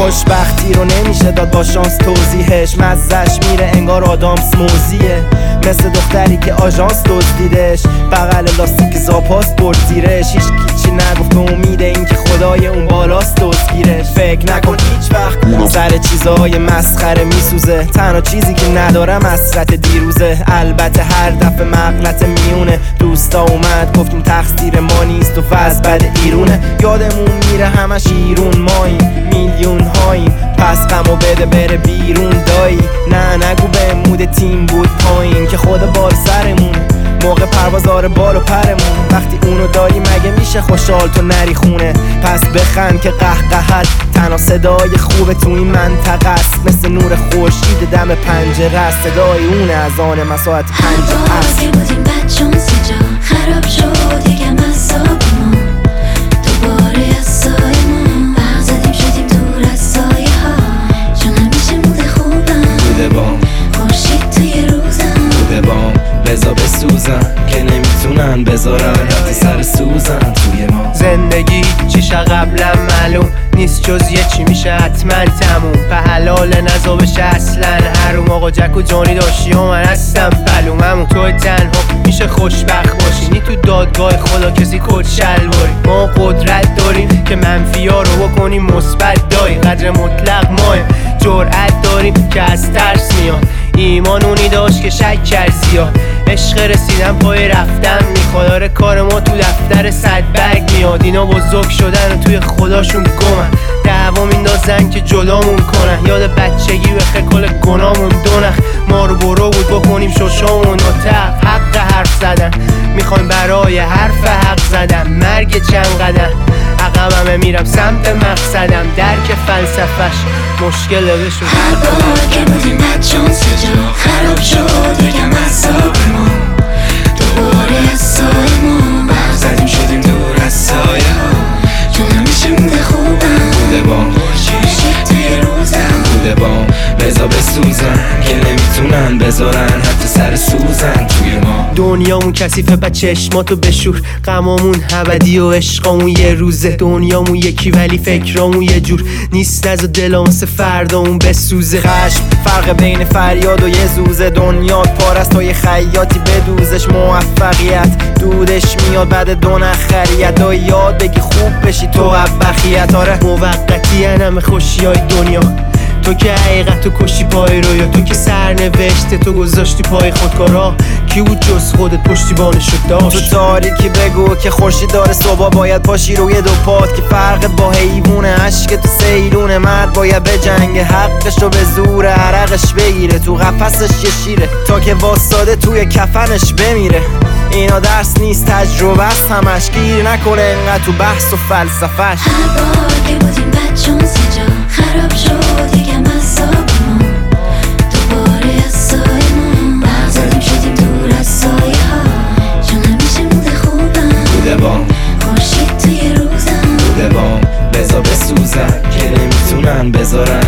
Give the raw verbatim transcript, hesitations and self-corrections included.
خوشبختی رو نمیشه داد با شانس توضیحش، مزش میره انگار آدامس موزیه، مثل دختری که آژانس دزدیدش، بغل لاستیک زاپاس برد زیرش، هیچ چی نگفت به امید این که خدای اون بالاست دزدگیرش. فکر نکن هیچ وقت سر چیزای مسخره میسوزه، تنها چیزی که ندارم حسرت دیروزه، البته هر دفعه مغلط میونه، دوستا اومد گفتیم تقصیر ما نیست و فاز بد ایرونه، یادمون میره همش ایرون ماییم، میلیون هاییم، پس غمو بده بره بیرون دایی، نه نگو به مود تیم بود پایین که خدا بال سرمون، موقع پرواز آره بال و پرمون، وقتی اونو داری مگه میشه خوشحال تو نری خونه، پس بخند که قهقهت تنها صدای خوبه تو این منطقه است، مثل نور خورشید دم پنجره است، صدای اونه از آن مساعت پنجره است. که بودیم بچون سجا خراب شد یکم اعصابمون، دوباره از سایمون برق زدیم شدیم دور از سایه ها، چون همیشه موده خوبم بوده بام خورشید توی روزم، بوده بام بزا بسوزن که نمیتونن بذارن حتی سر سوزن توی ما. زندگی چیشه قبلا معلوم نیست جز یه چی میشه حتما تموم، به حلال نزا بشه اصلا حروم، آقا جک و جانی داشتی و من هستم بلوممون، تو تنها میشه خوشبخت باشی، نی تو دادگاه خدا کسی کت شلواری، ما قدرت داریم که منفی ها رو بکنیم مثبت، دایی قدر مطلق ماه، جرأت داریم که از ترس میاد، ایمان اونی داشت که شک کرد زیاد، عشق رسیدن پای رفتن میخواد، آره کار ما تو دفتر صد برگ میاد، اینا بزرگ شدن و توی خداشون گمن، دعوا میندازن که جلامون کنن، یاد بچگی به خکل گنامون دونخ، ما رو برو بود بکنیم ششامون و تق، حق حرف زدن میخوایم برای حرف حق زدن، مرگ چند قدم عقبمه میرم سمت مقصدم، درک فلسفش مشکل بشون. هر بار که بودیم بچون سجا خراب شد یکم اعصابمون، دوباره از سایمون برق زدیم شدیم دور از سایه ها، چون همیشه موده خوبم بوده بام خورشید توی روزم، بوده بام بزا بسوزن که نمیتونن بذارن حتی سر سوزن توی ما. دنیامون کثیفه بچه چشماتو بشور، غمامون ابدی و عشقامون یه روزه، دنیامون یکی ولی فکرامون یه جور نیست، نزا دلام واسه فردامون بسوزه، خشم فرق بین فریاد و یه زوزه، دنیات پارست تا یه خیاطی بدوزش، موفقیت دودش میاد بعد دو نخریت، دا یاد بگی خوب بشی تو بخیت، آره موقتی همه خوشی های دنیا، تو که حقیقت تو کشی پای رو، یا تو که سرنوشت تو گذاشتی پای خودکارا، کی بود جز خودت پشتیبانشو داشت؟ تو تاریکی بگو که خورشید داره صبح باید پاشی روی دو پات، که فرق با حیوونه عشق تو سیلونه، مرد باید به جنگ حقش رو به زور عرقش بگیره، تو قفسش یه شیره تا که واساده توی کفنش بمیره، اینا درس نیست تجربه است همش، گیر نکنه انقدر تو بحث و فلسفهش. هر بار که بودیم بچون سجا خراب شد یکم اعصابمون، دوباره از سایمون برق زدیم شدیم دور از سایه ها، چون همیشه موده خوبم بوده بام خورشید توی روزم، بوده بام بزا بسوزن که نمیتونن بذارن